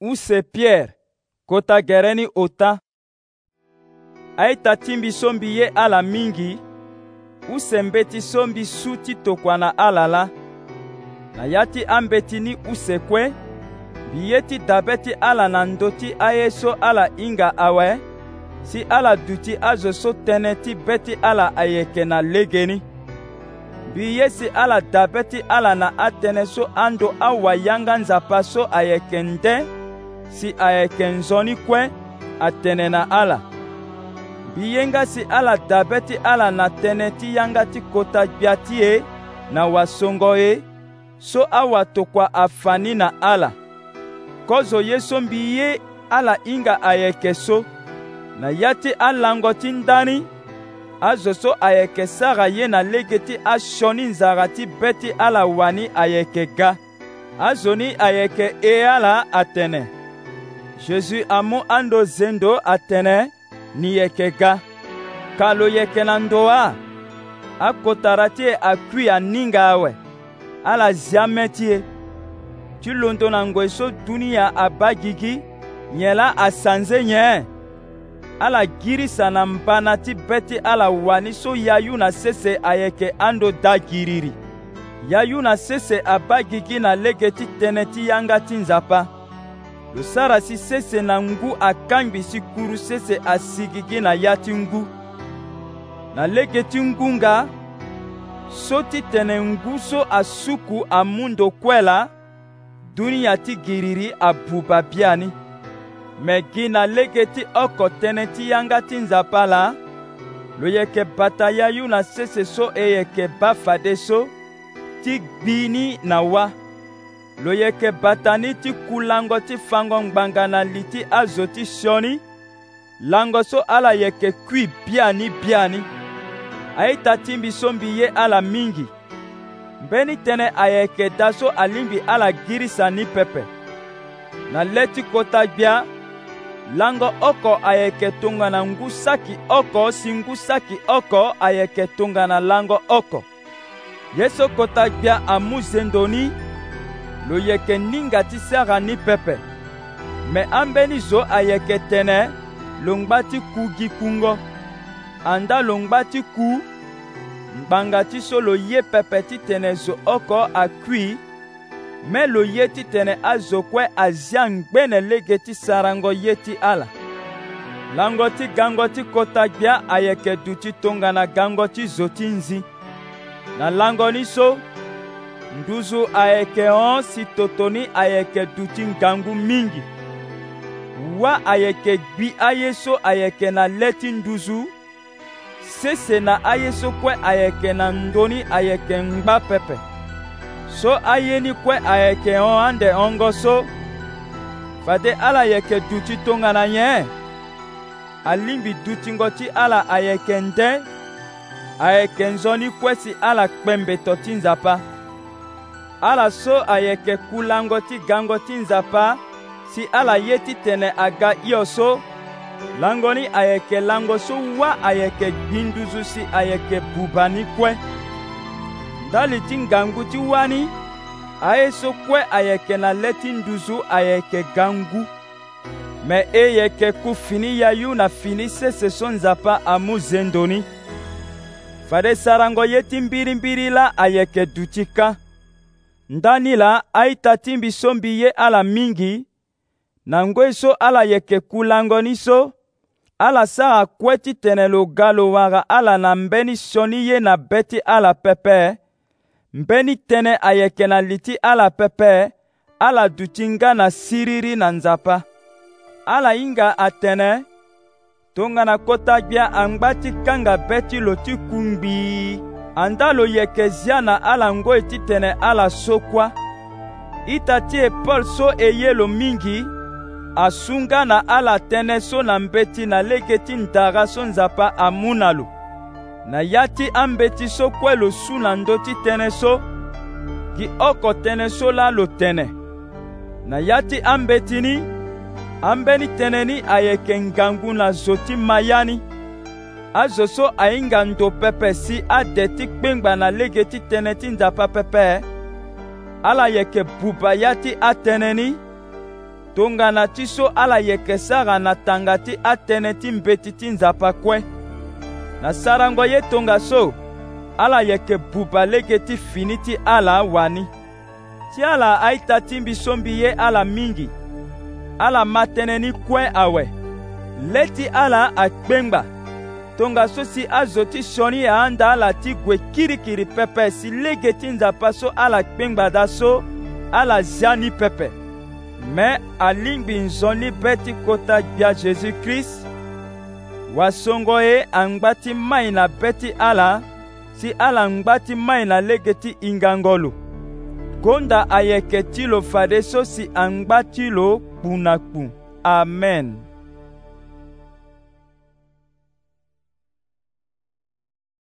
use Pierre, kota gereni ota. Aita timbi sombi ye ala mingi, use mbeti sombi suti tokwana alala. Na yati ambeti ni use kwe, biyeti dabeti ala nandoti ayeso ala inga awe, si ala duti azoso teneti beti ala ayeke na legeni. Biyesi ala dabeti ala na atene so ando awa yanga nzapa so ayeke nde, si ayeke nzoni kwe atene na ala. Biyenga si ala dabeti ala na teneti yanga ti kota biati e na wasongo e, so awa tokwa afani na ala. Kozo ye sombi ye ala inga ayeke so, na yati alango ti ndani, azo so ayeke sara ye na legeti ashoni nzara ti beti ala wani ayeke ga. Azo ni ayeke e ala atene. Jésus amu ando zendo atene ni yeke ga. Kalo yeke na ndoa, akotara ti e akui aninga awe, ala ziame ti e. Ti londo na ngoi so dunia abagigi, nyela asanze nye. Ala girisa na mbana ti beti ala wani so yayu na sese ayeke ando da giriri. Yayu na sese abagigi na legeti tene ti yanga ti nzapa. Lo sara si sese na ngu akangbi si kuru sese asigigi na yati ngu. Na legeti ngunga, so ti tene ngu so asuku amundo kwela, dunia ti giriri abuba biani. Me gi na legeti oko tene ti yanga ti nzapa la, lo yeke bata yayu na sese so e yeke ba fade so, ti gbini na wa. Lo yeke batani ti kulango ti fango ngbanga na li ti azo ti sioni, lango so ala yeke kui biani. Aita timbi sombi ye ala mingi. Mbeni tene ayeke da so alimbi ala girisa ni pepe. Na leti kota gbia, lango oko ayeke tongana ngu saki oko si ngu saki oko ayeke tongana lango oko. Yeso kota gbia amu zendoni, lo yeke ninga ti sara ni pepe. Me ambeni zo ayeke tene, longba ti ku gi kungo. Anda longba ti ku, ngbanga ti so lo ye pepe ti tene zo oko akui, me lo ye ti tene azo kue azia ngbene lege ti sarango ye ti ala. Lango ti gango ti kota gbia ayeke du ti tongana gango ti zo ti nzi. Na lango ni so, nduzu ayeke on si totoni ayeke du ti ngangu mingi. Wa ayeke gbi ayeso ayeke na leti nduzu, sese na ayeso kue ayeke na ndoni ayeke ngba pepe. So ayeni kue ayeke on ande ongo so, fade ala yeke du ti tongana nye. Alimbi du ti ngo ti ala ayeke nde, ayeke nzoni kue si ala kpembe to ti nzapa. Ala so ayeke kulango ti gango ti nzapa, si ala ye ti tene aga iyo so, langoni ayeke lango so wa ayeke gbinduzu si ayeke bubani kue. Ndali ti ngangu ti wani, ayeso kue ayeke na leti nduzu ayeke gangu. Me e yeke ku fini yayu na fini sese so nzapa amu zendoni. Fade sarango ye ti mbiri la ayeke du ti ka. Ndani la aita timbi sombi ye ala mingi, na ngoi so ala yeke kulango ni so, ala sara kue ti tene lo galo wara ala na mbeni sioni ye na beti ala pepe, mbeni tene ayeke na liti ala pepe, ala du ti nga na siriri na nzapa. Ala inga atene, tongana kota gbia angba ti kanga beti lo ti kungbi. Anda lo yeke zia na ala ngoi ti tene ala sokwa. Ita ti e Paul so e ye lo mingi, asunga na ala tene so na mbeti na lege ti ndara so nzapa amuna lo. Na yati ambeti so kue lo su na ndo ti tene so, gi oko tene so la lo tene. Na yati ambeti ni, ambeni tene ni ayeke ngangu na zo ti mayani. Azo so ainga ndo pepe si ade ti kpengba na lege ti tene ti nzapa pepe, ala yeke buba yati atene ni, tongana ti so ala yeke sara na tanga ti atene ti mbeti ti nzapa kue. Na sarango ye tonga so, ala yeke buba lege ti fini ti ala wani. Ti ala aita ti mbisombi ye ala mingi, ala matene ni kue awe. Le ti ala akpengba, tonga so si azo ti sioni anda ala ti gue kirikiri pepe si lege ti nzapa so ala kpengba da so, ala zia ni pepe. Me alingbi nzoni be ti kota gbia Jésus-Christ, wasongo e angba ti mai na be ti ala, si ala ngba ti mai na lege ti ingangolo. Gonda ayeke ti lo fade so si angba ti lo kpu na kpu. Amen.